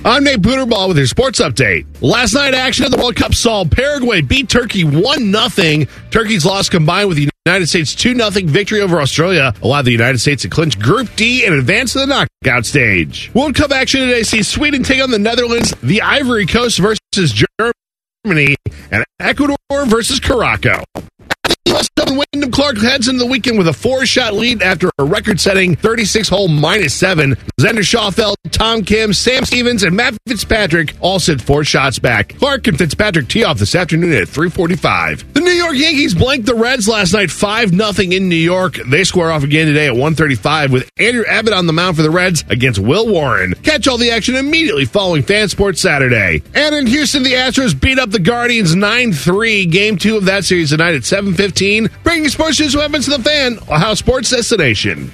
I'm Nate Booterball with your sports update. Last night action of the World Cup saw Paraguay beat Turkey 1-0. Turkey's loss combined with the United States' 2-0 victory over Australia allowed the United States to clinch Group D and advance to the knockout stage. World Cup action today sees Sweden take on the Netherlands, the Ivory Coast versus Germany, and Ecuador versus Morocco. U.S. Open Wyndham Clark heads into the weekend with a 4-shot lead after a record-setting 36-hole -7. Xander Schauffele, Tom Kim, Sam Stevens, and Matt Fitzpatrick all sit 4 shots back. Clark and Fitzpatrick tee off this afternoon at 3:45. The New York Yankees blanked the Reds last night 5-0 in New York. They square off again today at 1:35 with Andrew Abbott on the mound for the Reds against Will Warren. Catch all the action immediately following Fan Sports Saturday. And in Houston, the Astros beat up the Guardians 9-3. Game 2 of that series tonight at 7:15. Bringing sports news weapons to the Fan, Ohio Sports Destination.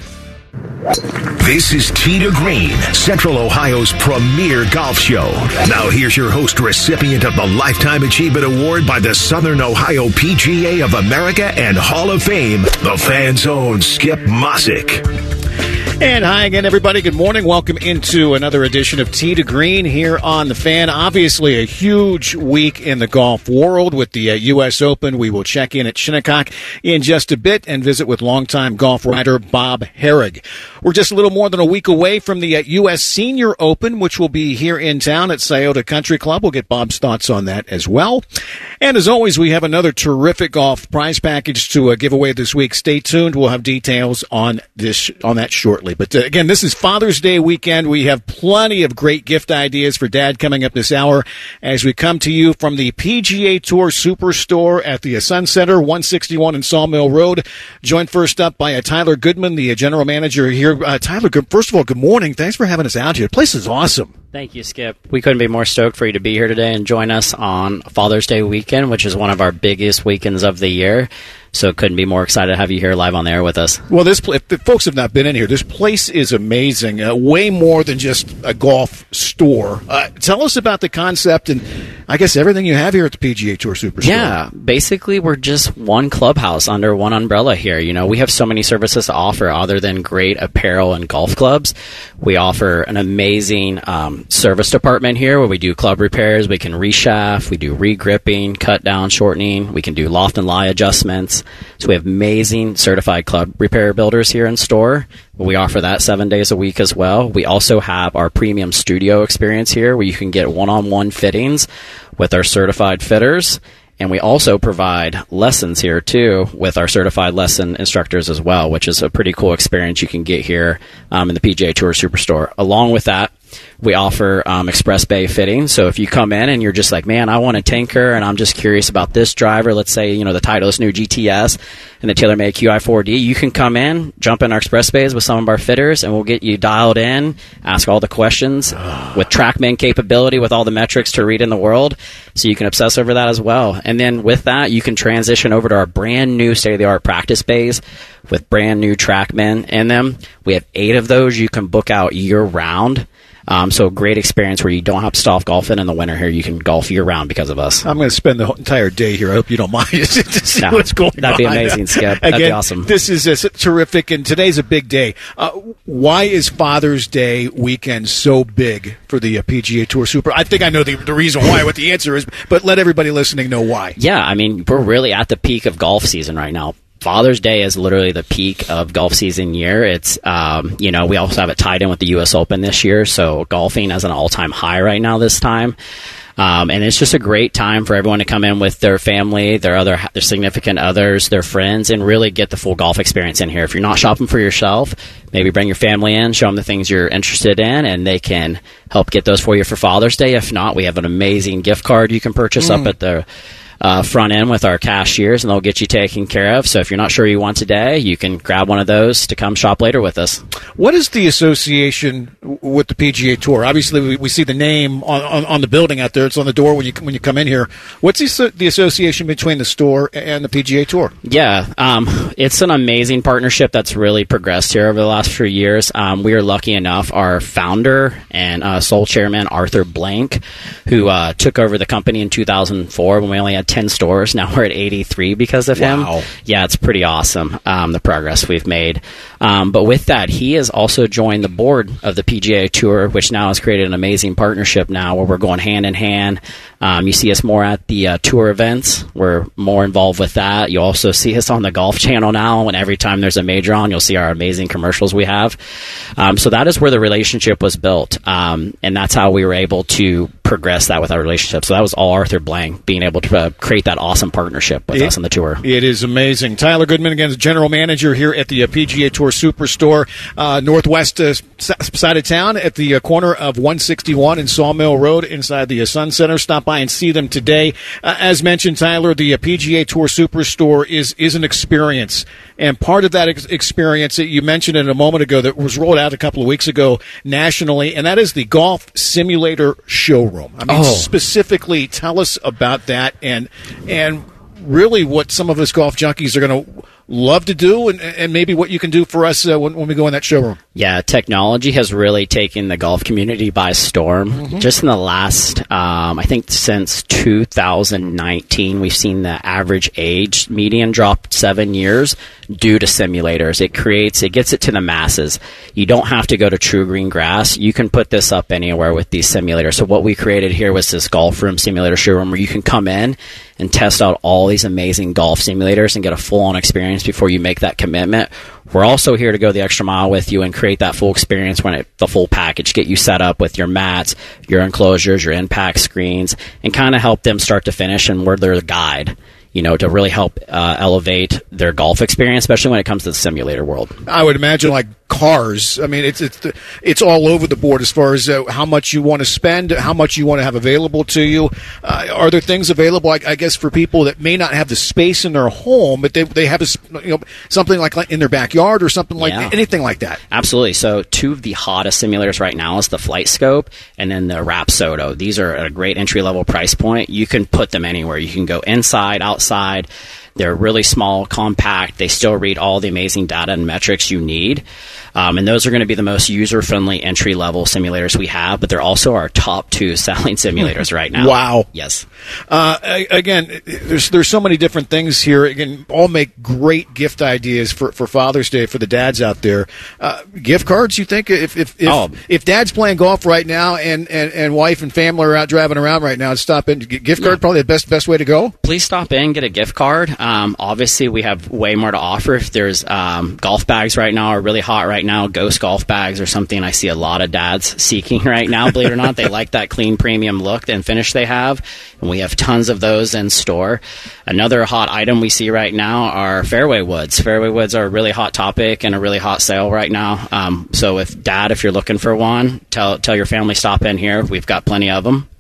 This is Tee to Green, Central Ohio's premier golf show. Now here's your host, recipient of the Lifetime Achievement Award by the Southern Ohio PGA of America and Hall of Fame, the Fan's own Skip Mosick. And hi again, everybody. Good morning. Welcome into another edition of Tee to Green here on The Fan. Obviously, a huge week in the golf world with the U.S. Open. We will check in at Shinnecock in just a bit and visit with longtime golf writer Bob Harig. We're just a little more than a week away from the U.S. Senior Open, which will be here in town at Scioto Country Club. We'll get Bob's thoughts on that as well. And as always, we have another terrific golf prize package to give away this week. Stay tuned. We'll have details on that shortly. But again, this is Father's Day weekend. We have plenty of great gift ideas for Dad coming up this hour as we come to you from the PGA Tour Superstore at the Sun Center, 161 in Sawmill Road. Joined first up by Tyler Goodman, the general manager here. Tyler, first of all, good morning. Thanks for having us out here. The place is awesome. Thank you, Skip. We couldn't be more stoked for you to be here today and join us on Father's Day weekend, which is one of our biggest weekends of the year. So couldn't be more excited to have you here live on the air with us. Well, if the folks have not been in here, this place is amazing. Way more than just a golf store. Tell us about the concept and, I guess, everything you have here at the PGA Tour Superstore. Yeah, basically we're just one clubhouse under one umbrella here. You know, we have so many services to offer other than great apparel and golf clubs. We offer an amazing service department here where we do club repairs. We can reshaft, we do re-gripping, cut down, shortening. We can do loft and lie adjustments. So we have amazing certified club repair builders here in store. We offer that 7 days a week as well. We also have our premium studio experience here where you can get one-on-one fittings with our certified fitters. And we also provide lessons here, too, with our certified lesson instructors as well, which is a pretty cool experience you can get here in the PGA Tour Superstore. Along with that, we offer express bay fitting. So if you come in and you're just like, man, I want a tanker and I'm just curious about this driver, let's say, you know, the Titleist new GTS and the TaylorMade QI4D, you can come in, jump in our express bays with some of our fitters, and we'll get you dialed in, ask all the questions with TrackMan capability, with all the metrics to read in the world. So you can obsess over that as well. And then with that, you can transition over to our brand new state-of-the-art practice bays with brand new TrackMan in them. We have 8 of those you can book out year-round. So a great experience where you don't have to stop golfing in the winter here. You can golf year-round because of us. I'm going to spend the entire day here. I hope you don't mind to see what's going on. That'd be amazing, Skip. That'd be awesome. This is terrific, and today's a big day. Why is Father's Day weekend so big for the PGA Tour Super? I think I know the reason why, what the answer is, but let everybody listening know why. Yeah, I mean, we're really at the peak of golf season right now. Father's Day is literally the peak of golf season year. It's, we also have it tied in with the U.S. Open this year, so golfing is an all-time high right now this time. And it's just a great time for everyone to come in with their family, their significant others, their friends, and really get the full golf experience in here. If you're not shopping for yourself, maybe bring your family in, show them the things you're interested in, and they can help get those for you for Father's Day. If not, we have an amazing gift card you can purchase up at the front end with our cashiers, and they'll get you taken care of. So if you're not sure you want today, you can grab one of those to come shop later with us. What is the association with the PGA Tour? Obviously, we see the name on the building out there. It's on the door when you come in here. What's the association between the store and the PGA Tour? Yeah, it's an amazing partnership that's really progressed here over the last few years. We are lucky enough, our founder and sole chairman, Arthur Blank, who took over the company in 2004 when we only had 10 stores. Now we're at 83 because of him. Wow. Yeah, it's pretty awesome, the progress we've made. But with that, he has also joined the board of the PGA Tour, which now has created an amazing partnership now where we're going hand in hand. You see us more at the tour events. We're more involved with that. You also see us on the Golf Channel now, and every time there's a major on, you'll see our amazing commercials we have. So that is where the relationship was built, and that's how we were able to progress that with our relationship. So that was all Arthur Blank, being able to create that awesome partnership with us on the tour. It is amazing. Tyler Goodman, again, is general manager here at the PGA Tour Superstore, northwest side of town at the corner of 161 and Sawmill Road inside the Sun Center. Stop by and see them today. As mentioned, Tyler, the PGA Tour Superstore is an experience. And part of that experience that you mentioned in a moment ago that was rolled out a couple of weeks ago nationally, and that is the Golf Simulator Showroom. I mean, specifically, tell us about that and really what some of us golf junkies are going to love to do and maybe what you can do for us when we go in that showroom. Yeah, technology has really taken the golf community by storm. Mm-hmm. Just in the last, I think since 2019, we've seen the average age median drop 7 years due to simulators. It gets it to the masses. You don't have to go to true green grass. You can put this up anywhere with these simulators. So what we created here was this golf room simulator showroom where you can come in and test out all these amazing golf simulators and get a full-on experience before you make that commitment. We're also here to go the extra mile with you and create that full experience the full package, get you set up with your mats, your enclosures, your impact screens, and kind of help them start to finish, and we're their guide, to really help elevate their golf experience, especially when it comes to the simulator world. I would imagine like cars. I mean, it's all over the board as far as how much you want to spend, how much you want to have available to you. Are there things available, I guess, for people that may not have the space in their home, but they have something like in their backyard or something like anything like that? Absolutely. So two of the hottest simulators right now is the Flight Scope and then the Rapsodo. These are at a great entry-level price point. You can put them anywhere. You can go inside, outside. They're really small, compact. They still read all the amazing data and metrics you need. And those are going to be the most user-friendly entry-level simulators we have, but they're also our top 2 selling simulators right now. Wow. Yes. Again, there's so many different things here. Again, all make great gift ideas for Father's Day for the dads out there. Gift cards, you think? If dad's playing golf right now and wife and family are out driving around right now, stop in. Gift card probably the best way to go? Please stop in, get a gift card. Obviously, we have way more to offer. If there's golf bags right now are really hot right now, Ghost golf bags or something I see a lot of dads seeking right now, believe it or not. They like that clean premium look and finish they have, and we have tons of those in store. Another hot item we see right now are fairway woods. Fairway woods are a really hot topic and a really hot sale right now. So if you're looking for one, tell your family stop in here. We've got plenty of them.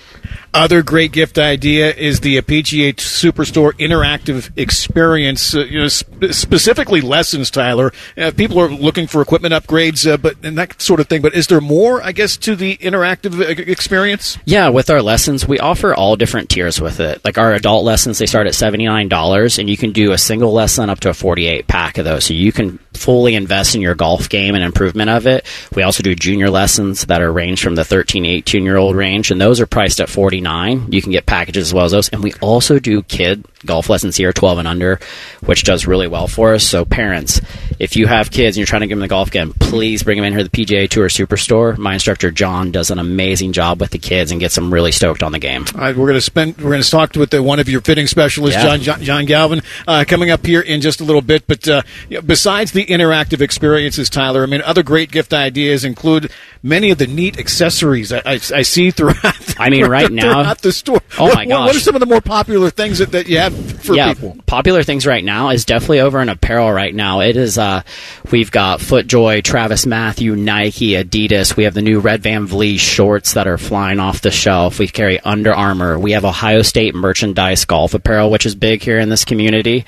Other great gift idea is the PGA Superstore interactive experience, specifically lessons, Tyler. People are looking for equipment upgrades and that sort of thing, but is there more, I guess, to the interactive experience? Yeah, with our lessons, we offer all different tiers with it. Like our adult lessons, they start at $79, and you can do a single lesson up to a 48-pack of those, so you can fully invest in your golf game and improvement of it. We also do junior lessons that are ranged from the 13, 18-year-old range, and those are priced at $49. You can get packages as well as those. And we also do kid golf lessons here, 12 and under, which does really well for us. So parents, if you have kids and you're trying to give them the golf game, please bring them in here to the PGA Tour Superstore. My instructor, John, does an amazing job with the kids and gets them really stoked on the game. All right, we're going to talk with one of your fitting specialists, John Galvin, coming up here in just a little bit. But besides the interactive experiences, Tyler, I mean, other great gift ideas include many of the neat accessories I see throughout. I mean, right now, throughout the store. My gosh. What are some of the more popular things that you have for people? Popular things right now is definitely over in apparel right now. It is, we've got FootJoy, Travis Matthew, Nike, Adidas. We have the new Red Van Vliet shorts that are flying off the shelf. We carry Under Armour. We have Ohio State merchandise golf apparel, which is big here in this community.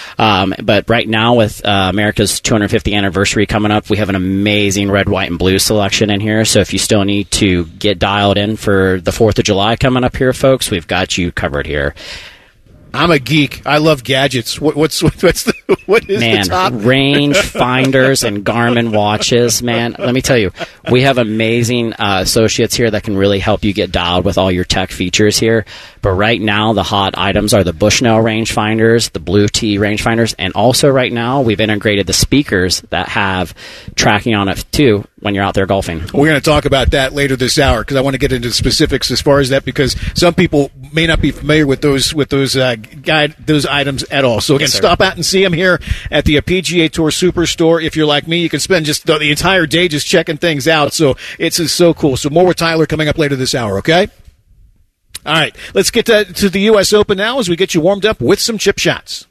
But right now with America's 250th anniversary coming up, we have an amazing red, white, and blue selection in here. So if you still need to get dialed in for the 4th of July coming up here, folks, we've got you covered here. I'm a geek. I love gadgets. What is the top? Range finders and Garmin watches, man. Let me tell you, we have amazing associates here that can really help you get dialed with all your tech features here. But right now, the hot items are the Bushnell rangefinders, the Blue T rangefinders, and also right now, we've integrated the speakers that have tracking on it, too, when you're out there golfing. We're going to talk about that later this hour because I want to get into the specifics as far as that because some people may not be familiar with those items at all. So again, stop out and see them here at the PGA Tour Superstore. If you're like me, you can spend just the entire day just checking things out. So it's so cool. So more with Tyler coming up later this hour, okay? All right, let's get to the U.S. Open now as we get you warmed up with some chip shots.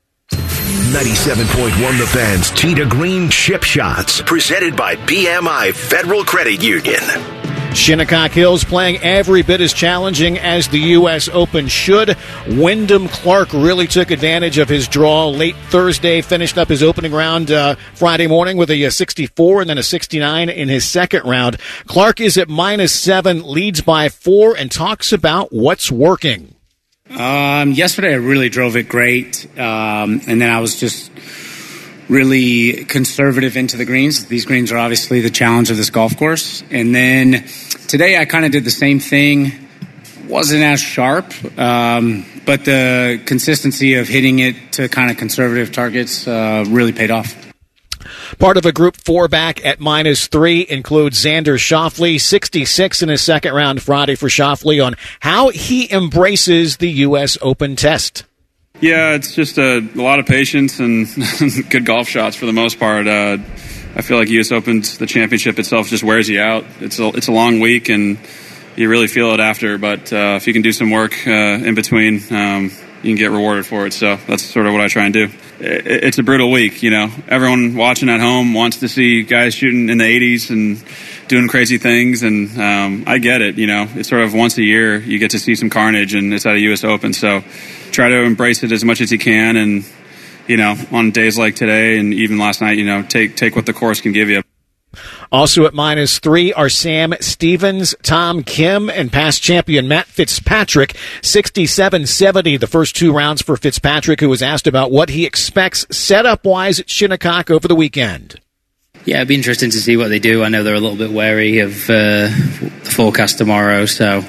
97.1 The Fan's Tee to Green Chip Shots, presented by BMI Federal Credit Union. Shinnecock Hills playing every bit as challenging as the U.S. Open should. Wyndham Clark really took advantage of his draw late Thursday, finished up his opening round Friday morning with a 64 and then a 69 in his second round. Clark is at -7, leads by 4, and talks about what's working. Yesterday I really drove it great, and then I was just really conservative into the greens. These greens are obviously the challenge of this golf course. And then today I kind of did the same thing. Wasn't as sharp, but the consistency of hitting it to kind of conservative targets really paid off. Part of a Group 4 back at -3 includes Xander Schauffele, 66 in his second round Friday for Schauffele on how he embraces the U.S. Open test. Yeah, it's just a lot of patience and good golf shots for the most part. I feel like U.S. Open, the championship itself, just wears you out. It's a long week, and you really feel it after. But if you can do some work in between, you can get rewarded for it. So that's sort of what I try and do. It's a brutal week, you know. Everyone watching at home wants to see guys shooting in the 80s and doing crazy things, and I get it, you know. It's sort of once a year you get to see some carnage, and it's at a U.S. Open. So try to embrace it as much as you can, and, you know, on days like today and even last night, you know, take what the course can give you. Also at -3 are Sam Stevens, Tom Kim, and past champion Matt Fitzpatrick. 67-70 the first 2 rounds for Fitzpatrick, who was asked about what he expects setup-wise at Shinnecock over the weekend. Yeah, it'd be interesting to see what they do. I know they're a little bit wary of the forecast tomorrow, so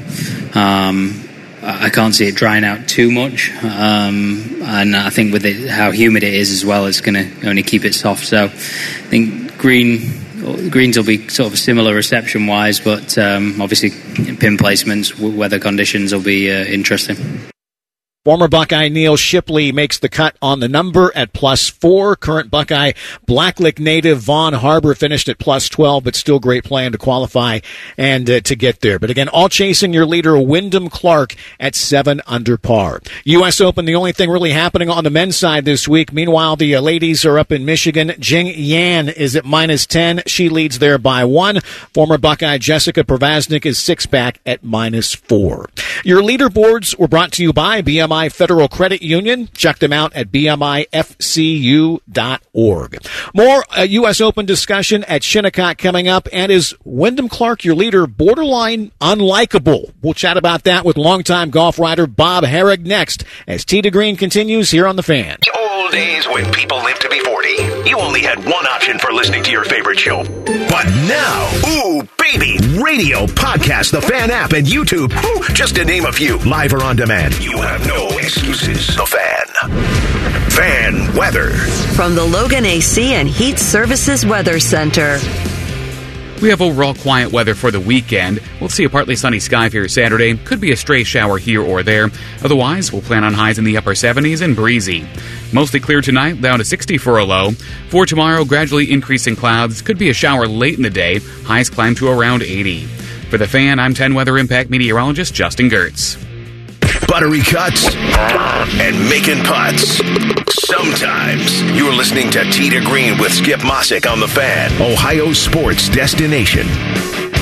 I can't see it drying out too much. And I think with how humid it is as well, it's going to only keep it soft. So I think greens will be sort of similar reception-wise, but obviously pin placements, weather conditions will be interesting. Former Buckeye Neil Shipley makes the cut on the number at +4. Current Buckeye Blacklick native Vaughn Harbor finished at +12, but still great playing to qualify and to get there. But again, all chasing your leader, Wyndham Clark, at 7 under par. U.S. Open, the only thing really happening on the men's side this week. Meanwhile, the ladies are up in Michigan. Jing Yan is at -10. She leads there by 1. Former Buckeye Jessica Provaznik is 6 back at -4. Your leaderboards were brought to you by BMI Federal Credit Union. Check them out at bmifcu.org. More U.S. Open discussion at Shinnecock coming up. And is Wyndham Clark, your leader, borderline unlikable? We'll chat about that with longtime golf writer Bob Herrig next as Tee to Green continues here on The Fan. Old days when people lived to be 40. You only had one option for listening to your favorite show. But now, ooh, baby, radio, podcast, The Fan app, and YouTube, just to name a few, live or on demand. You have no excuses. The Fan. Fan weather. From the Logan AC and Heat Services Weather Center. We have overall quiet weather for the weekend. We'll see a partly sunny sky here Saturday. Could be a stray shower here or there. Otherwise, we'll plan on highs in the upper 70s and breezy. Mostly clear tonight, down to 60 for a low. For tomorrow, gradually increasing clouds. Could be a shower late in the day. Highs climb to around 80. For The Fan, I'm 10 Weather Impact meteorologist Justin Gertz. Buttery cuts and making putts. Sometimes you're listening to Tee to Green with Skip Mossick on The Fan, Ohio sports destination.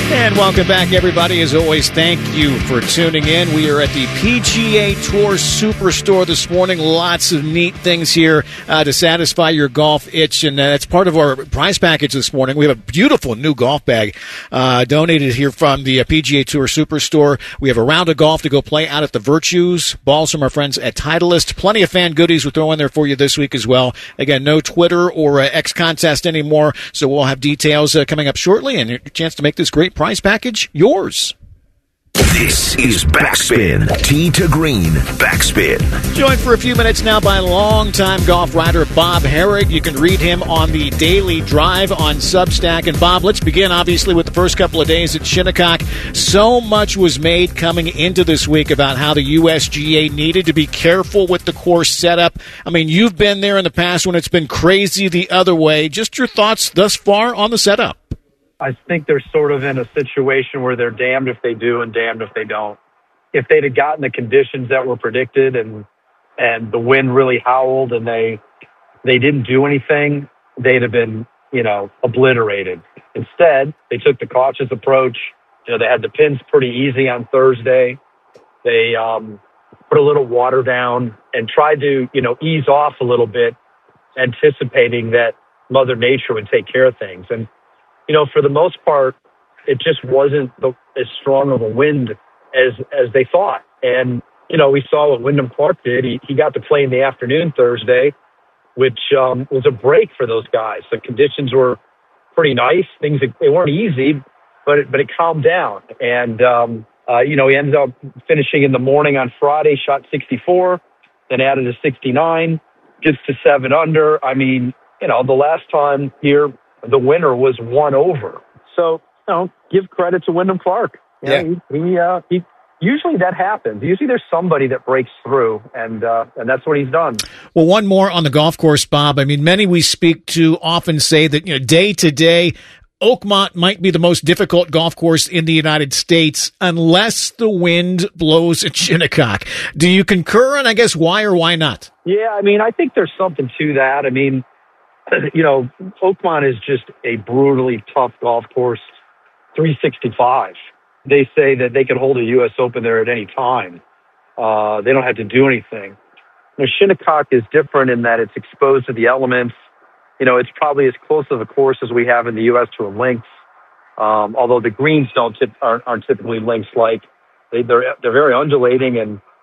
And welcome back, everybody. As always, thank you for tuning in. We are at the PGA Tour Superstore this morning. Lots of neat things here to satisfy your golf itch, and that's part of our prize package this morning. We have a beautiful new golf bag donated here from the PGA Tour Superstore. We have a round of golf to go play out at the Virtues. Balls from our friends at Titleist. Plenty of fan goodies we're throwing there for you this week as well. Again, no Twitter or X contest anymore, so we'll have details coming up shortly and a chance to make this great prize package yours. This is Backspin. Tee to Green Backspin. Joined for a few minutes now by longtime golf writer Bob Harig. You can read him on the Daily Drive on Substack. And Bob, let's begin obviously with the first couple of days at Shinnecock. So much was made coming into this week about how the USGA needed to be careful with the course setup. I mean, you've been there in the past when it's been crazy the other way. Just your thoughts thus far on the setup. I think they're sort of in a situation where they're damned if they do and damned if they don't. If they'd have gotten the conditions that were predicted and the wind really howled and they didn't do anything, they'd have been, obliterated. Instead, they took the cautious approach. They had the pins pretty easy on Thursday. They put a little water down and tried to, ease off a little bit, anticipating that Mother Nature would take care of things. And for the most part, it just wasn't as strong of a wind as they thought. And, we saw what Wyndham Clark did. He got to play in the afternoon Thursday, which was a break for those guys. The conditions were pretty nice. They weren't easy, but it calmed down. And, he ended up finishing in the morning on Friday, shot 64, then added a 69, gets to 7 under. I mean, the last time here, the winner was 1 over. So, give credit to Wyndham Clark. He usually that happens. Usually there's somebody that breaks through, and that's what he's done. Well, one more on the golf course, Bob. I mean, many we speak to often say that, day to day, Oakmont might be the most difficult golf course in the United States unless the wind blows at Shinnecock. Do you concur? And I guess why or why not? Yeah, I mean, I think there's something to that. I mean, Oakmont is just a brutally tough golf course, 365. They say that they could hold a U.S. Open there at any time. They don't have to do anything. Shinnecock is different in that it's exposed to the elements. It's probably as close of a course as we have in the U.S. to a links, although the greens aren't typically links-like. They're very undulating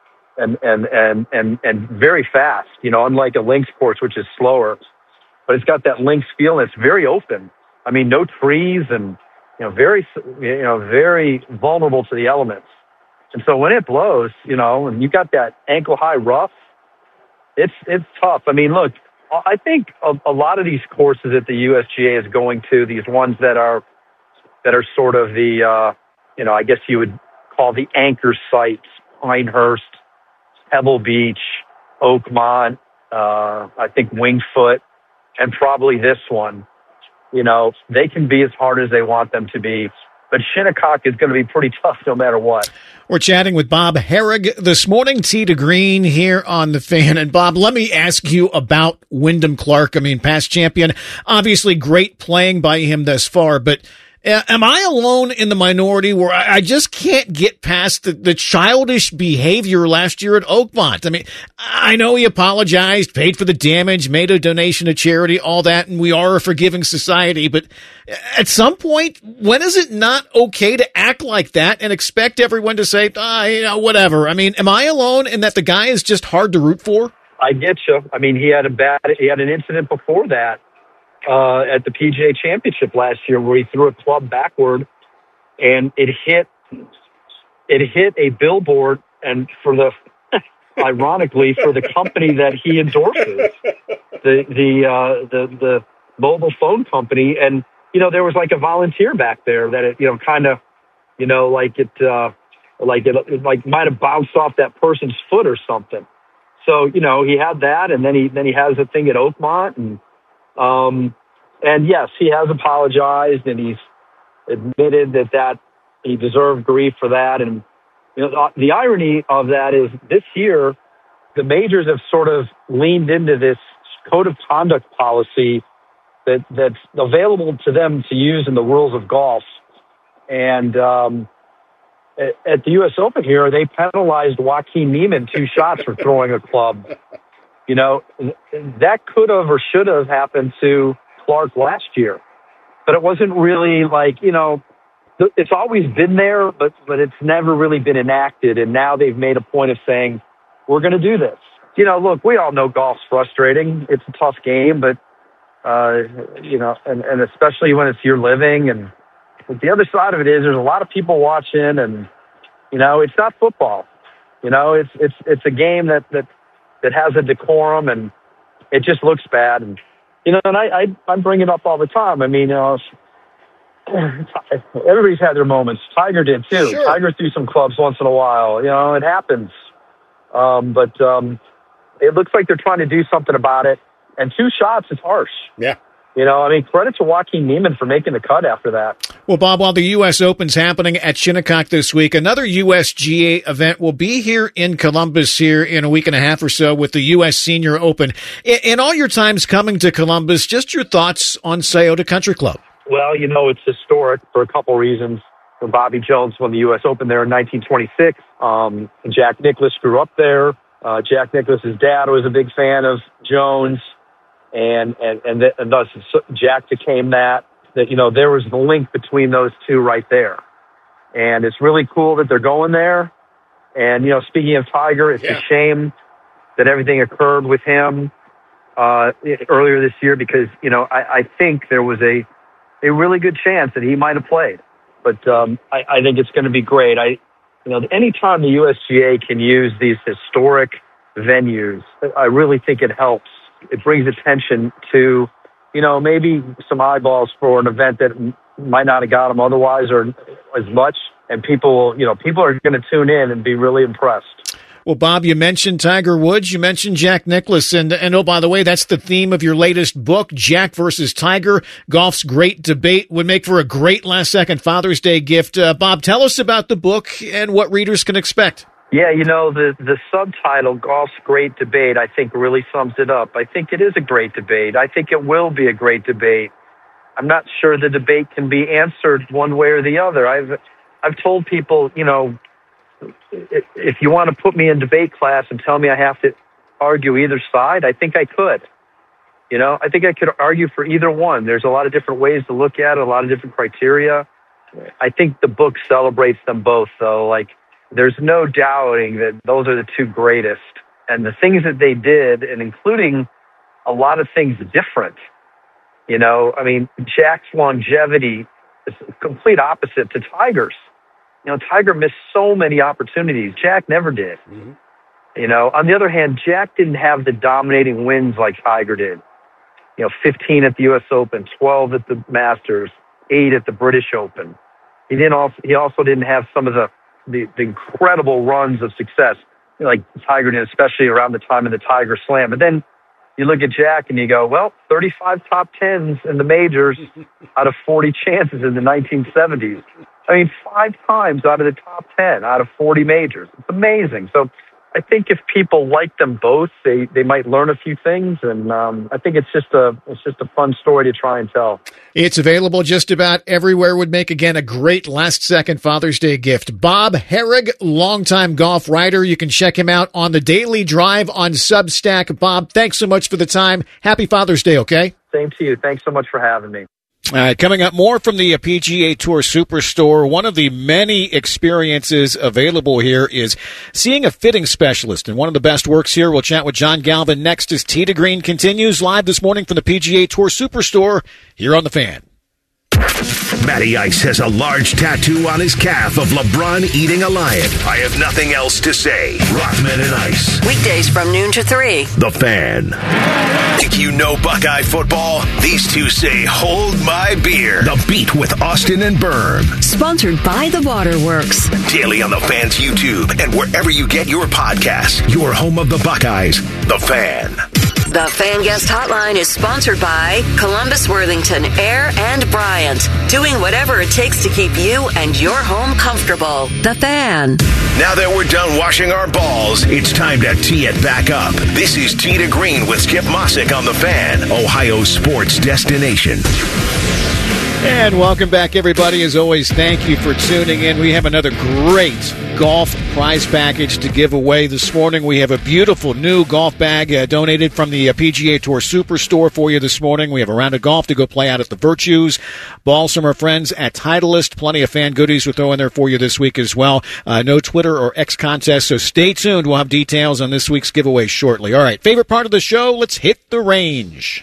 and very fast. Unlike a links course, which is slower. But it's got that links feel, and it's very open. I mean, no trees, and very vulnerable to the elements. And so when it blows, and you got that ankle high rough, it's tough. I mean, look, I think a lot of these courses that the USGA is going to, these ones that are sort of the I guess you would call the anchor sites, Pinehurst, Pebble Beach, Oakmont, I think Winged Foot. And probably this one, they can be as hard as they want them to be. But Shinnecock is going to be pretty tough no matter what. We're chatting with Bob Harig this morning, Tee to Green here on The Fan. And Bob, let me ask you about Wyndham Clark. I mean, past champion, obviously great playing by him thus far, but am I alone in the minority where I just can't get past the childish behavior last year at Oakmont? I mean, I know he apologized, paid for the damage, made a donation to charity, all that, and we are a forgiving society. But at some point, when is it not okay to act like that and expect everyone to say, whatever? I mean, am I alone in that the guy is just hard to root for? I get you. I mean, he had an incident before that. At the PGA Championship last year, where he threw a club backward, and it hit a billboard, and ironically, for the company that he endorses, the mobile phone company, and there was like a volunteer back there that it might have bounced off that person's foot or something. So he had that, and then he has a thing at Oakmont, and yes, he has apologized, and he's admitted that he deserved grief for that. And the irony of that is this year, the majors have sort of leaned into this code of conduct policy that's available to them to use in the rules of golf. And at the U.S. Open here, they penalized Joaquin Niemann 2 shots for throwing a club. You know, that could have or should have happened to Clark last year. But it wasn't really like, you know, it's always been there, but it's never really been enacted. And now they've made a point of saying, we're going to do this. You know, look, we all know golf's frustrating. It's a tough game, but, you know, and especially when it's your living. And the other side of it is there's a lot of people watching, and, you know, it's not football. You know, it's a game that has a decorum, and it just looks bad. And, you know, and I bring it up all the time. I mean, you know, everybody's had their moments. Tiger did too. Sure. Tiger threw some clubs once in a while. You know, it happens. But it looks like they're trying to do something about it. And 2 shots is harsh. Yeah. You know, I mean, credit to Joaquin Niemann for making the cut after that. Well, Bob, while the U.S. Open's happening at Shinnecock this week, another USGA event will be here in Columbus here in a week and a half or so with the U.S. Senior Open. In all your times coming to Columbus, just your thoughts on Scioto Country Club. Well, you know, it's historic for a couple reasons. When Bobby Jones won the U.S. Open there in 1926, Jack Nicklaus grew up there. Jack Nicklaus's dad was a big fan of Jones. And thus Jack became that, you know, there was the link between those two right there. And it's really cool that they're going there. And, you know, speaking of Tiger, it's a shame that everything occurred with him earlier this year because, you know, I think there was a really good chance that he might have played. But I think it's going to be great. You know, anytime the USGA can use these historic venues, I really think it helps. It brings attention to, you know, maybe some eyeballs for an event that might not have got them otherwise or as much. And people are going to tune in and be really impressed. Well, Bob, you mentioned Tiger Woods. You mentioned Jack Nicklaus. And oh, by the way, that's the theme of your latest book, Jack versus Tiger, Golf's Great Debate. Would make for a great last-second Father's Day gift. Bob, tell us about the book and what readers can expect. Yeah, you know, the subtitle, Golf's Great Debate, I think really sums it up. I think it is a great debate. I think it will be a great debate. I'm not sure the debate can be answered one way or the other. I've told people, you know, if you want to put me in debate class and tell me I have to argue either side, I think I could. You know, I think I could argue for either one. There's a lot of different ways to look at it, a lot of different criteria. I think the book celebrates them both, though. Like, there's no doubting that those are the two greatest. And the things that they did, and including a lot of things different. You know, I mean, Jack's longevity is the complete opposite to Tiger's. You know, Tiger missed so many opportunities. Jack never did. Mm-hmm. You know, on the other hand, Jack didn't have the dominating wins like Tiger did. You know, 15 at the U.S. Open, 12 at the Masters, 8 at the British Open. He also didn't have some of the incredible runs of success, like Tiger did, especially around the time of the Tiger Slam. But then you look at Jack and you go, well, 35 top 10s in the majors out of 40 chances in the 1970s. I mean, 5 times out of the top 10 out of 40 majors. It's amazing. So I think if people like them both, they might learn a few things, and I think it's just a fun story to try and tell. It's available just about everywhere. Would make, again, a great last-second Father's Day gift. Bob Harig, longtime golf writer. You can check him out on the Daily Drive on Substack. Bob, thanks so much for the time. Happy Father's Day, okay? Same to you. Thanks so much for having me. Coming up, more from the PGA Tour Superstore. One of the many experiences available here is seeing a fitting specialist, and one of the best works here. We'll chat with John Galvin next as Tee to Green continues live this morning from the PGA Tour Superstore here on The Fan. Matty Ice has a large tattoo on his calf of LeBron eating a lion. I have nothing else to say. Rothman and Ice. Weekdays from noon to 3. The Fan. Think you know Buckeye football? These two say, hold my beer. The Beat with Austin and Berm. Sponsored by The Waterworks. Daily on The Fan's YouTube and wherever you get your podcasts. Your home of the Buckeyes. The Fan. The Fan Guest Hotline is sponsored by Columbus, Worthington, Air, and Bryant. Doing whatever it takes to keep you and your home comfortable. The Fan. Now that we're done washing our balls, it's time to tee it back up. This is Tee to Green with Skip Mossick on The Fan, Ohio sports destination. And welcome back, everybody. As always, thank you for tuning in. We have another great golf prize package to give away this morning. We have a beautiful new golf bag donated from the PGA Tour Superstore for you this morning. We have a round of golf to go play out at the Virtues. Balls from our friends at Titleist. Plenty of fan goodies we're throwing there for you this week as well. No Twitter or X contest, so stay tuned. We'll have details on this week's giveaway shortly. All right, favorite part of the show, let's hit the range.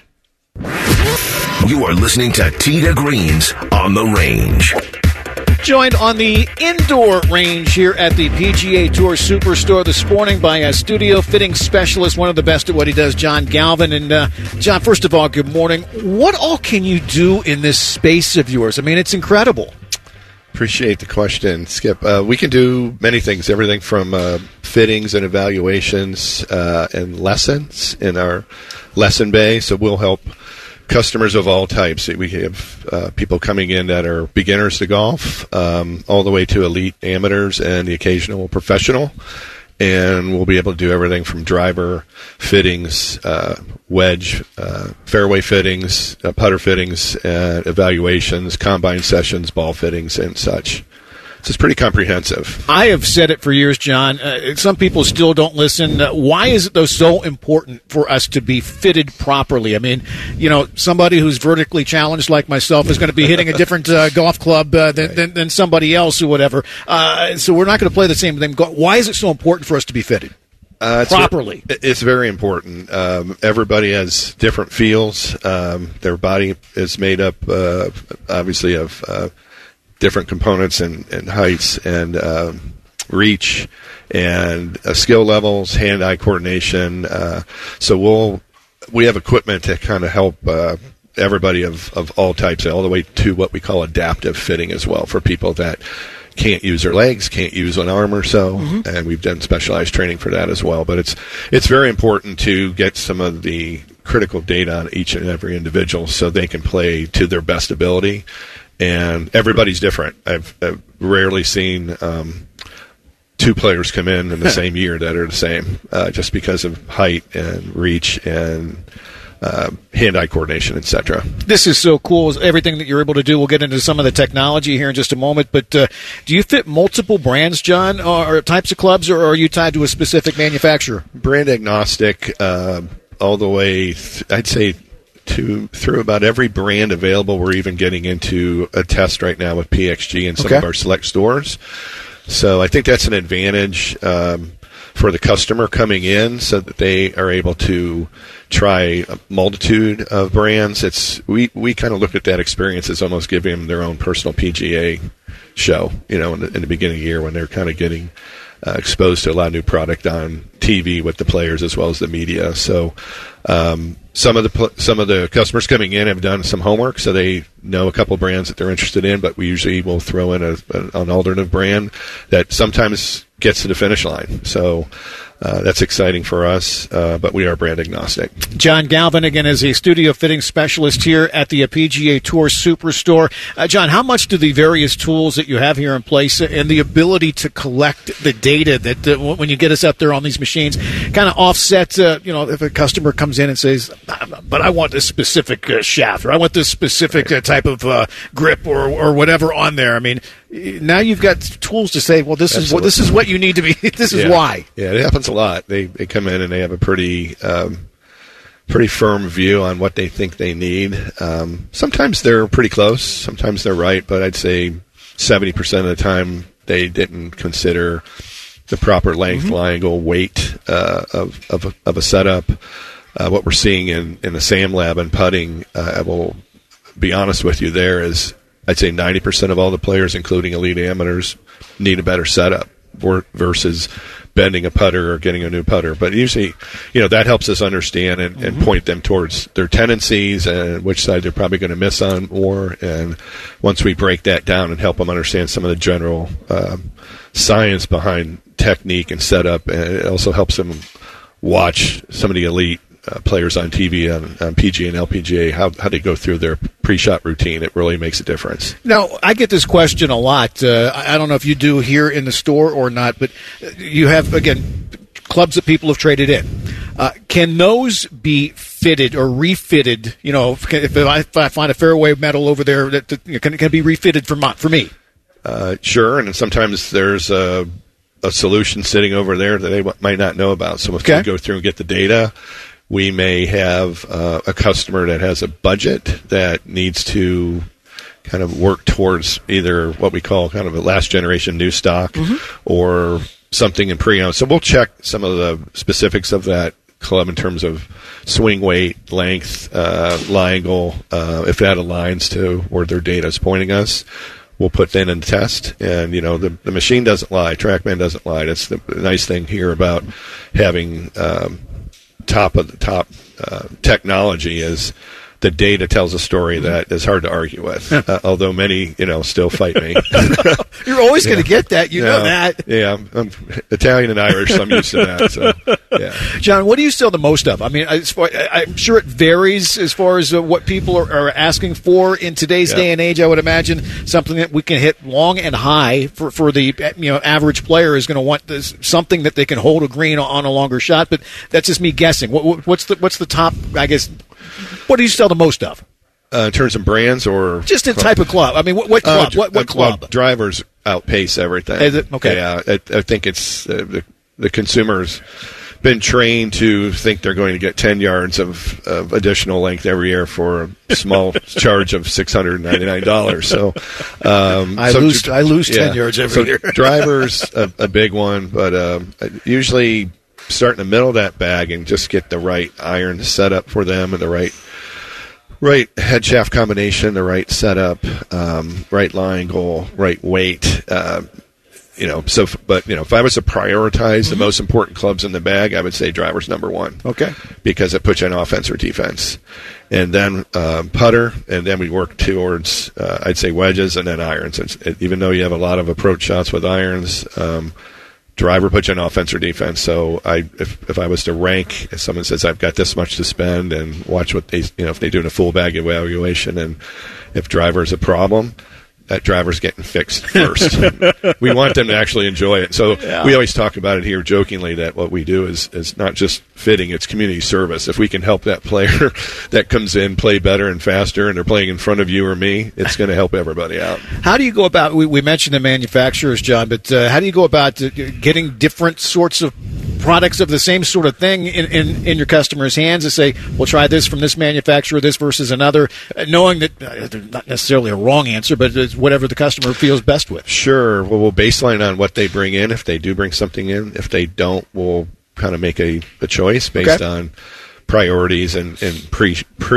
You are listening to Tee to Greens on the Range. Joined on the indoor range here at the PGA Tour Superstore this morning by a studio fitting specialist, one of the best at what he does, John Galvin. And, John, first of all, good morning. What all can you do in this space of yours? I mean, it's incredible. Appreciate the question, Skip. We can do many things, everything from fittings and evaluations and lessons in our lesson bay. So we'll help customers of all types. We have people coming in that are beginners to golf, all the way to elite amateurs and the occasional professional. And we'll be able to do everything from driver fittings, wedge, fairway fittings, putter fittings, evaluations, combine sessions, ball fittings, and such. So it's pretty comprehensive. I have said it for years, John. Some people still don't listen. Why is it, though, so important for us to be fitted properly? I mean, you know, somebody who's vertically challenged like myself is going to be hitting a different golf club than somebody else or whatever. So we're not going to play the same thing. Why is it so important for us to be fitted properly? It's very important. Everybody has different feels. Their body is made up, obviously, of different components and heights and reach and skill levels, hand-eye coordination. So we have equipment to kind of help everybody of all types, all the way to what we call adaptive fitting as well, for people that can't use their legs, can't use an arm or so, and we've done specialized training for that as well. But it's very important to get some of the critical data on each and every individual so they can play to their best ability. And everybody's different. I've rarely seen two players come in the same year that are the same, just because of height and reach and hand-eye coordination, etc. This is so cool, everything that you're able to do. We'll get into some of the technology here in just a moment. But do you fit multiple brands, John, or types of clubs, or are you tied to a specific manufacturer? Brand agnostic, all the way, I'd say, through about every brand available. We're even getting into a test right now with PXG in some of our select stores. So I think that's an advantage for the customer coming in, so that they are able to try a multitude of brands. We kind of look at that experience as almost giving them their own personal PGA show, you know, in the beginning of the year when they're kind of getting exposed to a lot of new product on TV with the players as well as the media. So some of the customers coming in have done some homework, so they know a couple brands that they're interested in. But we usually will throw in an alternative brand that sometimes gets to the finish line. So that's exciting for us, but we are brand agnostic. John Galvin, again, is a studio fitting specialist here at the PGA Tour Superstore. John, how much do the various tools that you have here in place and the ability to collect the data that when you get us up there on these machines kind of offset, if a customer comes in and says, but I want this specific shaft, or I want this specific type of grip or whatever on there. I mean, now you've got tools to say, well, this is what you need to be. This is why. Yeah, it happens a lot. They come in and they have a pretty firm view on what they think they need. Sometimes they're pretty close. Sometimes they're right. But I'd say 70% of the time they didn't consider the proper length, angle, weight of a setup. What we're seeing in the SAM Lab and putting, I will be honest with you, there is, I'd say 90% of all the players, including elite amateurs, need a better setup versus bending a putter or getting a new putter. But usually, that helps us understand and point them towards their tendencies and which side they're probably going to miss on more. And once we break that down and help them understand some of the general science behind technique and setup, and it also helps them watch some of the elite players on TV on PGA and LPGA, how they go through their pre-shot routine. It really makes a difference. Now, I get this question a lot. I don't know if you do here in the store or not, but you have, again, clubs that people have traded in. Can those be fitted or refitted? You know, if I find a fairway metal over there, can it be refitted for me? Sure, and sometimes there's a solution sitting over there that they might not know about. So if we go through and get the data, we may have a customer that has a budget that needs to kind of work towards either what we call kind of a last generation new stock or something in pre-owned. So we'll check some of the specifics of that club in terms of swing weight, length, lie angle, if that aligns to where their data is pointing us. We'll put that in the test, and the machine doesn't lie. TrackMan doesn't lie. That's the nice thing here about having top of the top technology is the data tells a story that is hard to argue with. Although many, still fight me. You're always going to get that. You know that. Yeah, I'm Italian and Irish, so I'm used to that. So, yeah. John, what do you sell the most of? I mean, I'm sure it varies as far as what people are asking for in today's day and age. I would imagine something that we can hit long and high for the average player is going to want something that they can hold a green on a longer shot. But that's just me guessing. What's the top? I guess. What do you sell the most of? In terms of brands or just a type of club? I mean, what club? What club? Well, drivers outpace everything. Is it? Okay. Yeah, I think it's the consumer's been trained to think they're going to get 10 yards of additional length every year for a small charge of $699. So I lose 10 yards every year. Drivers a big one, but usually start in the middle of that bag and just get the right iron setup for them and the right head shaft combination, the right setup, right lie angle, right weight. But if I was to prioritize the most important clubs in the bag, I would say driver's number one. Okay. Because it puts you on offense or defense. And then putter, and then we work towards, I'd say wedges and then irons. Even though you have a lot of approach shots with irons, driver puts you on offense or defense. So if I was to rank, if someone says I've got this much to spend and watch what they, if they do a full bag evaluation, and if driver is a problem, that driver's getting fixed first. We want them to actually enjoy it. So we always talk about it here jokingly that what we do is not just fitting, it's community service. If we can help that player that comes in play better and faster and they're playing in front of you or me, it's going to help everybody out. How do you go about, we mentioned the manufacturers, John, but how do you go about getting different sorts of products of the same sort of thing in your customers' hands to say, we'll try this from this manufacturer, this versus another, knowing that there's not necessarily a wrong answer, but it's whatever the customer feels best with? Sure. Well, we'll baseline on what they bring in. If they do bring something in, if they don't, we'll kind of make a choice based on priorities and pre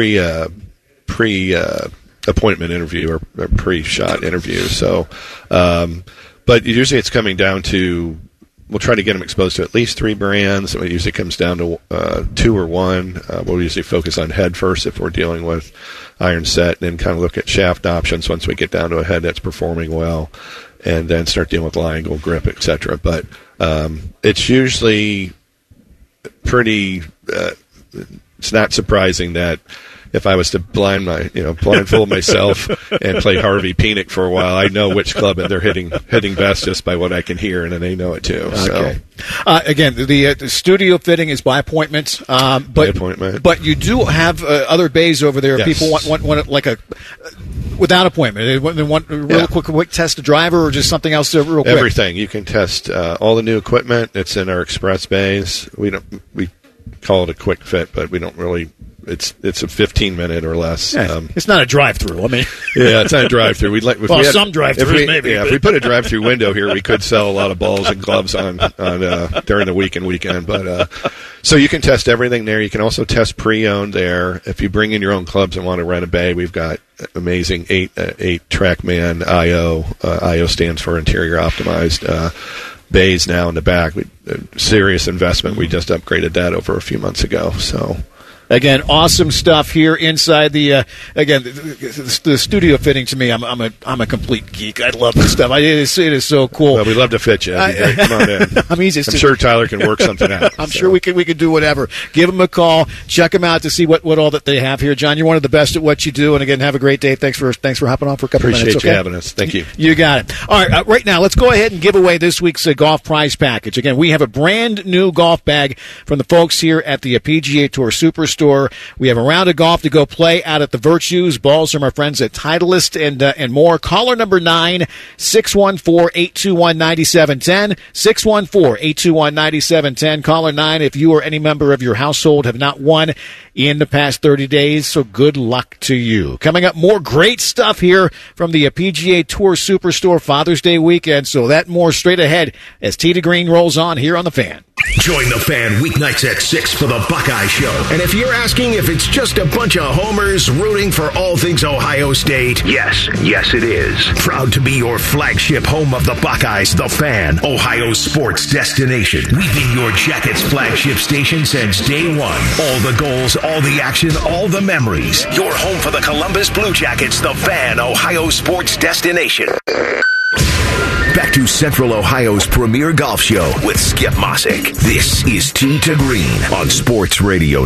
appointment interview or pre-shot interview. So, but usually it's coming down to, we'll try to get them exposed to at least 3 brands. It usually comes down to 2 or 1. We'll usually focus on head first if we're dealing with iron set, and then kind of look at shaft options once we get down to a head that's performing well, and then start dealing with lie angle, grip, etc. But it's usually pretty. It's not surprising that if I was to blindfold myself and play Harvey Penick for a while, I know which club they're hitting best just by what I can hear, and they know it too. Okay. So. Again, the studio fitting is by appointment. By appointment. But you do have other bays over there. Yes. People want it like a without appointment. They want a real quick test a driver or just something else real quick. Everything. You can test all the new equipment. It's in our express bays. We call it a quick fit, but we don't really. It's a 15-minute or less. Yeah, it's not a drive-through. I mean, it's not a drive-through. Some drive-throughs maybe. Yeah, if we put a drive-through window here, we could sell a lot of balls and gloves on during the week and weekend. But so you can test everything there. You can also test pre-owned there. If you bring in your own clubs and want to rent a bay, we've got amazing 8 TrackMan IO. IO stands for Interior Optimized. Bays now in the back. Serious investment. We just upgraded that over a few months ago. So. Again, awesome stuff here inside the studio fitting. To me, I'm a complete geek. I love this stuff. It is so cool. Well, we love to fit you. Come on in. I'm sure Tyler can work something out. I'm sure we could do whatever. Give them a call. Check them out to see what all that they have here. John, you're one of the best at what you do. And again, have a great day. Thanks for hopping on for a couple minutes. Appreciate you having us. Thank you. You got it. All right, right now let's go ahead and give away this week's golf prize package. Again, we have a brand new golf bag from the folks here at the PGA Tour Superstore. We have a round of golf to go play out at the Virtues. Balls from our friends at Titleist and more. Caller number 9, 614-821-9710. 614-821-9710. Caller 9, if you or any member of your household have not won in the past 30 days, so good luck to you. Coming up, more great stuff here from the PGA Tour Superstore Father's Day weekend, so that more straight ahead as Tee to Green rolls on here on The Fan. Join The Fan weeknights at 6 for the Buckeye Show. And if you're asking if it's just a bunch of homers rooting for all things Ohio State, yes it is. Proud to be your flagship home of the Buckeyes, The Fan, Ohio's sports destination. We've been your Jackets' flagship station since day one. All the goals, all the action, all the memories. Your home for the Columbus Blue Jackets, The Fan, Ohio sports destination. Back to Central Ohio's premier golf show with Skip Mossick. This is Tee to Green on Sports Radio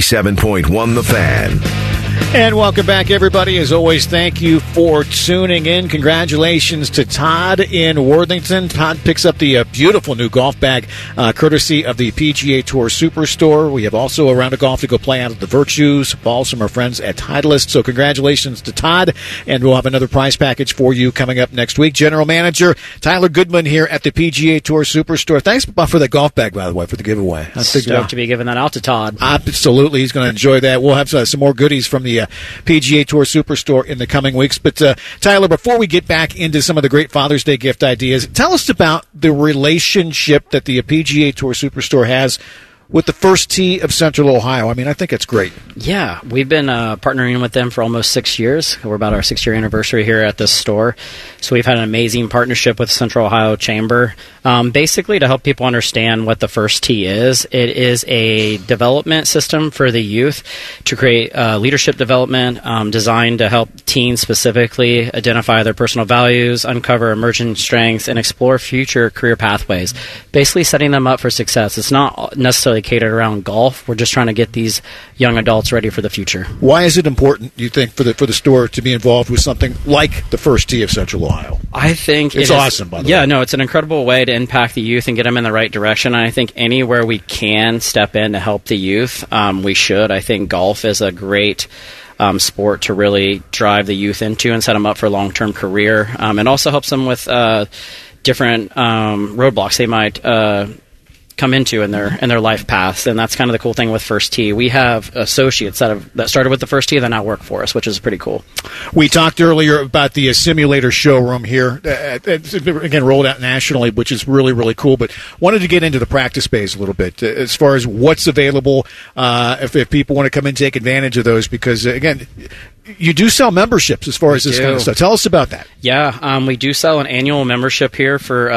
97.1 The Fan. And welcome back, everybody. As always, thank you for tuning in. Congratulations to Todd in Worthington. Todd picks up the beautiful new golf bag courtesy of the PGA Tour Superstore. We have also a round of golf to go play out at the Virtues. Balls from our friends at Titleist. So congratulations to Todd, and we'll have another prize package for you coming up next week. General Manager Tyler Goodman here at the PGA Tour Superstore. Thanks for the golf bag, by the way, for the giveaway. Stoked to be giving that out to Todd. Absolutely. He's going to enjoy that. We'll have some more goodies from the PGA Tour Superstore in the coming weeks. But Tyler, before we get back into some of the great Father's Day gift ideas, tell us about the relationship that the PGA Tour Superstore has with the First Tee of Central Ohio. I mean, I think it's great. Yeah, we've been partnering with them for almost 6 years. We're about our 6-year anniversary here at this store. So we've had an amazing partnership with Central Ohio Chamber, basically to help people understand what the First Tee is. It is a development system for the youth to create leadership development designed to help teens specifically identify their personal values, uncover emerging strengths, and explore future career pathways, basically setting them up for success. It's not necessarily catered around golf. We're just trying to get these young adults ready for the future. Why is it important, you think, for the store to be involved with something like the First Tee of Central Ohio? I think it's awesome, by the way. Yeah, no, it's an incredible way to impact the youth and get them in the right direction. And I think anywhere we can step in to help the youth, we should. I think golf is a great sport to really drive the youth into and set them up for a long-term career, and also helps them with different roadblocks they might come into in their life paths. And that's kind of the cool thing with First Tee. We have associates that started with the First Tee that now work for us, which is pretty cool. We talked earlier about the simulator showroom here. It's again rolled out nationally, which is really, really cool, but wanted to get into the practice space a little bit as far as what's available, if people want to come in and take advantage of those, because again, you do sell memberships as far as this kind of stuff. Tell us about that. Yeah, we do sell an annual membership here for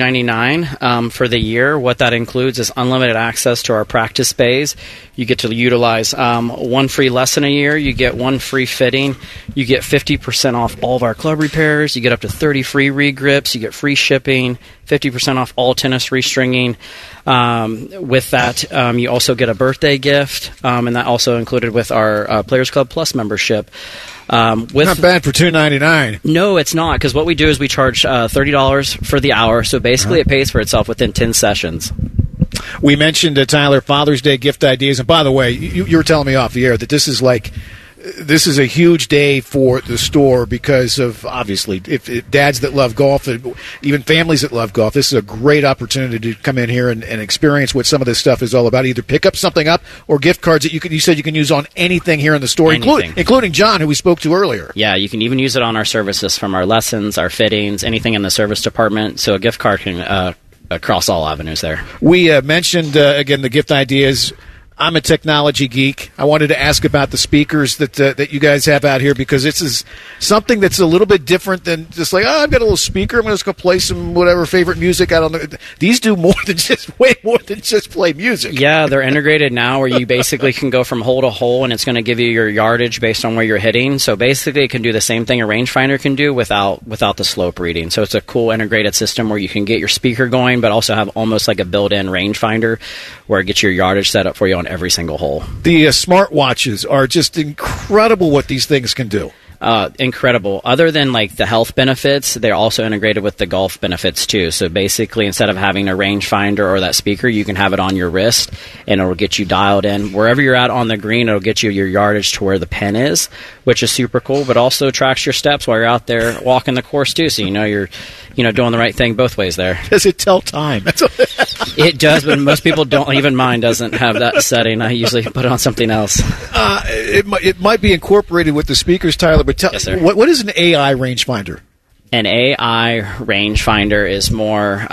$299 for the year. What that includes is unlimited access to our practice bays. You get to utilize one free lesson a year. You get one free fitting. You get 50% off all of our club repairs. You get up to 30 free regrips. You get free shipping, 50% off all tennis restringing. With that, you also get a birthday gift, and that also included with our Players Club Plus membership. Not bad for $299. No, it's not, because what we do is we charge $30 for the hour, so basically it pays for itself within 10 sessions. We mentioned, Tyler, Father's Day gift ideas, and by the way, you were telling me off the air that this is a huge day for the store because of, obviously, if dads that love golf, even families that love golf, this is a great opportunity to come in here and experience what some of this stuff is all about. Either pick up something up or gift cards that you said you can use on anything here in the store, including John, who we spoke to earlier. Yeah, you can even use it on our services, from our lessons, our fittings, anything in the service department. So a gift card can across all avenues there. We mentioned, again, the gift ideas. I'm a technology geek. I wanted to ask about the speakers that you guys have out here, because this is something that's a little bit different than just like, I've got a little speaker, I'm going to just go play some whatever favorite music. I don't know. These do way more than just play music. Yeah, they're integrated now where you basically can go from hole to hole, and it's going to give you your yardage based on where you're hitting. So basically it can do the same thing a rangefinder can do without the slope reading. So it's a cool integrated system where you can get your speaker going, but also have almost like a built-in rangefinder where it gets your yardage set up for you on every single hole. The smartwatches are just incredible what these things can do. Incredible. Other than like the health benefits, they're also integrated with the golf benefits too. So basically, instead of having a rangefinder or that speaker, you can have it on your wrist, and it'll get you dialed in wherever you're at on the green. It'll get you your yardage to where the pin is, which is super cool. But also tracks your steps while you're out there walking the course too, so you know you're doing the right thing both ways there. Does it tell time? It does, but most people don't. Even mine doesn't have that setting. I usually put it on something else. It might be incorporated with the speakers, Tyler. But yes, sir. What is an AI rangefinder? An AI rangefinder is more...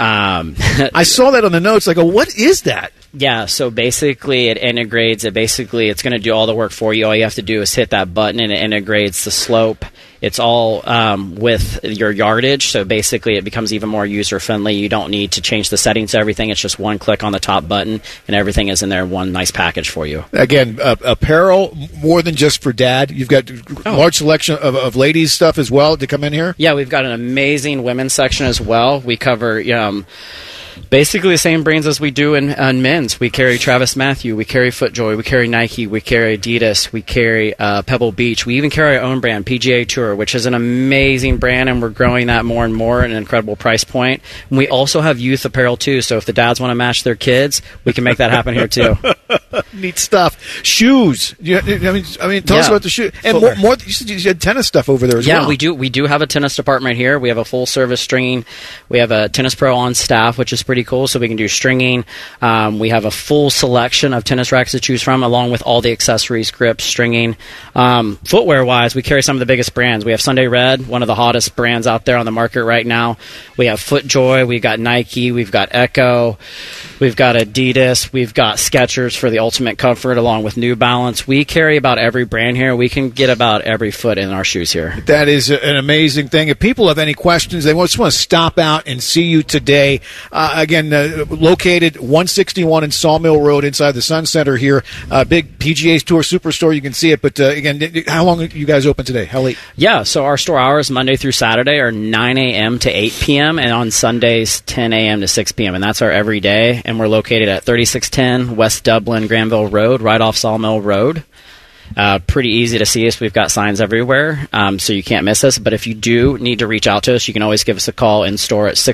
I saw that on the notes. I go, what is that? Yeah, so basically it integrates. It's going to do all the work for you. All you have to do is hit that button, and it integrates the slope. It's all with your yardage, so basically it becomes even more user-friendly. You don't need to change the settings to everything. It's just one click on the top button, and everything is in there in one nice package for you. Again, apparel, more than just for dad. You've got a large selection of ladies' stuff as well to come in here? Yeah, we've got an amazing women's section as well. We cover... basically the same brands as we do in men's. We carry Travis Matthew, we carry FootJoy, we carry Nike, we carry Adidas, we carry Pebble Beach. We even carry our own brand, PGA Tour, which is an amazing brand, and we're growing that more and more at an incredible price point. And we also have youth apparel too, so if the dads want to match their kids, we can make that happen here too. Neat stuff. Shoes. I mean, tell us about the shoes. And more. You said you had tennis stuff over there as well. Yeah, we do have a tennis department here. We have a full service stringing. We have a tennis pro on staff, which is pretty cool, so we can do stringing. We have a full selection of tennis racks to choose from, along with all the accessories, grips, stringing. Footwear-wise, we carry some of the biggest brands. We have Sunday Red, one of the hottest brands out there on the market right now. We have FootJoy, we've got Nike, we've got Echo, we've got Adidas, we've got Skechers for the ultimate comfort, along with New Balance. We carry about every brand here. We can get about every foot in our shoes here. That is an amazing thing. If people have any questions, they just want to stop out and see you today. Again, located 161 in Sawmill Road inside the Sun Center here. Big PGA Tour Superstore. You can see it. But again, how long are you guys open today? How late? Yeah, so our store hours Monday through Saturday are 9 a.m. to 8 p.m. and on Sundays 10 a.m. to 6 p.m. And that's our everyday. And we're located at 3610 West Dublin Granville Road, right off Sawmill Road. Pretty easy to see us. We've got signs everywhere, so you can't miss us. But if you do need to reach out to us, you can always give us a call in store at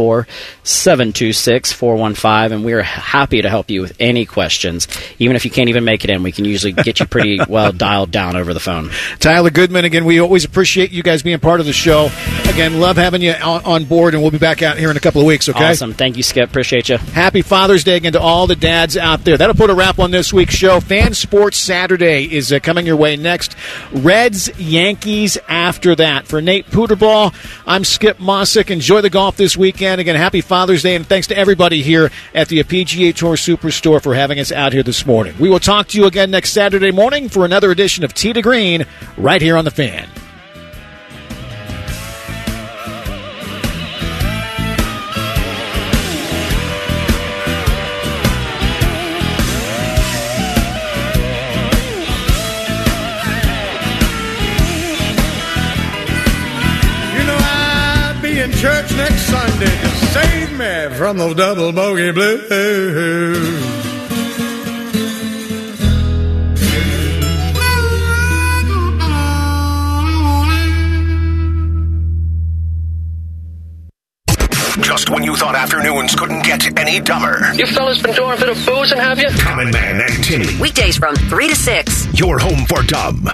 614-726-415, and we're happy to help you with any questions. Even if you can't even make it in, we can usually get you pretty well dialed down over the phone. Tyler Goodman, again, we always appreciate you guys being part of the show. Again, love having you on board, and we'll be back out here in a couple of weeks, okay? Awesome. Thank you, Skip. Appreciate you. Happy Father's Day again to all the dads out there. That'll put a wrap on this week's show. Fan Sports Saturday is coming your way next. Reds, Yankees after that. For Nate Puderball, I'm Skip Mossick. Enjoy the golf this weekend. Again, happy Father's Day, and thanks to everybody here at the PGA Tour Superstore for having us out here this morning. We will talk to you again next Saturday morning for another edition of Tee to Green right here on The Fan. In church next Sunday to save me from those double bogey blues. Just when you thought afternoons couldn't get any dumber. You fellas been doing a bit of boozing, have you? Common Man and Timmy. Weekdays from 3 to 6. Your home for dumb.